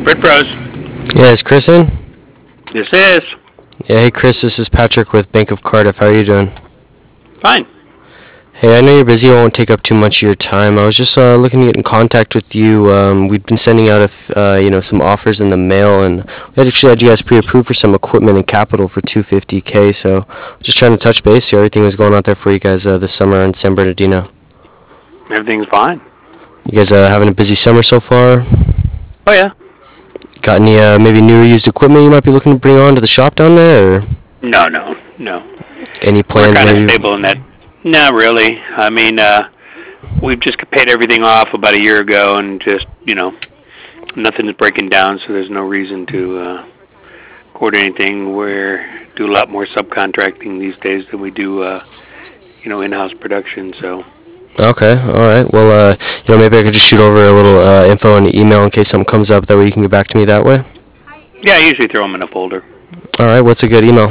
Print Pros. Yeah, is Chris in? This is. Yeah, hey Chris, this is Patrick with Bank of Cardiff. How are you doing? Fine. Hey, I know you're busy. I won't take up too much of your time. I was just looking to get in contact with you. We've been sending out some offers in the mail, and we actually had you guys pre-approved for some equipment and capital for $250K. So, just trying to touch base, see how everything was going out there for you guys this summer in San Bernardino. Everything's fine. You guys having a busy summer so far? Oh, yeah. Got any maybe new or used equipment you might be looking to bring on to the shop down there? Or No. any plans? We're kind of Maybe. stable in that. Not really. I mean, we've just paid everything off about a year ago, and just, nothing's breaking down, so there's no reason to order anything. We do a lot more subcontracting these days than we do, in-house production, so. Okay, all right. Well, maybe I could just shoot over a little info in the email in case something comes up. That way you can get back to me that way. Yeah, I usually throw them in a folder. All right. What's a good email?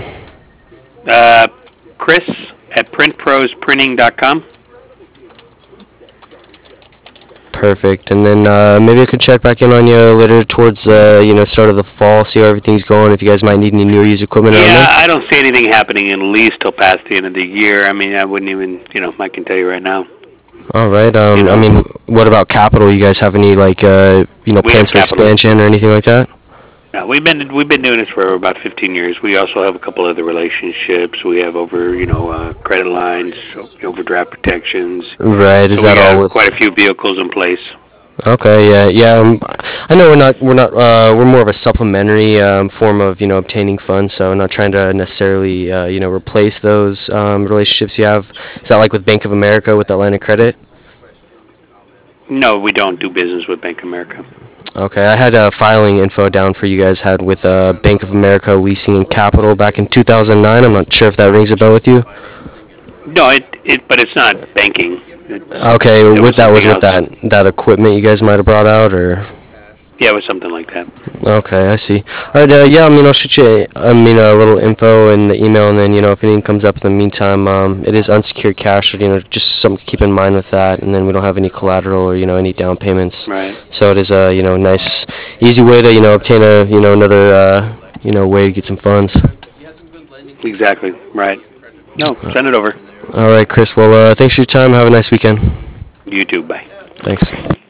Chris at printprosprinting.com. Perfect. And then maybe I could check back in on you later towards start of the fall, see how everything's going. If you guys might need any new or used equipment. Yeah, I don't see anything happening at least till past the end of the year. I mean, I wouldn't even, I can tell you right now. All right. I mean, what about capital? You guys have any plans for expansion or anything like that? No, we've been doing this for about 15 years. We also have a couple other relationships. We have credit lines, overdraft protections. Right. Is so that we all? Have quite a few vehicles in place. Okay. Yeah. I know we're more of a supplementary form of obtaining funds. So I'm not trying to necessarily replace those relationships you have. Is that like with Bank of America with that line of credit? No, we don't do business with Bank of America. Okay, I had filing info down for you guys had with Bank of America Leasing and Capital back in 2009. I'm not sure if that rings a bell with you. No, but it's not banking. Okay, was with that equipment you guys might have brought out, or? Yeah, it was something like that. Okay, I see. All right, I'll shoot you a little info in the email, and then if anything comes up in the meantime, it is unsecured cash, so just something to keep in mind with that, and then we don't have any collateral or any down payments. Right. So it is a nice, easy way to obtain another way to get some funds. Exactly. Right. No, send it over. All right, Chris. Well, thanks for your time. Have a nice weekend. You too. Bye. Thanks.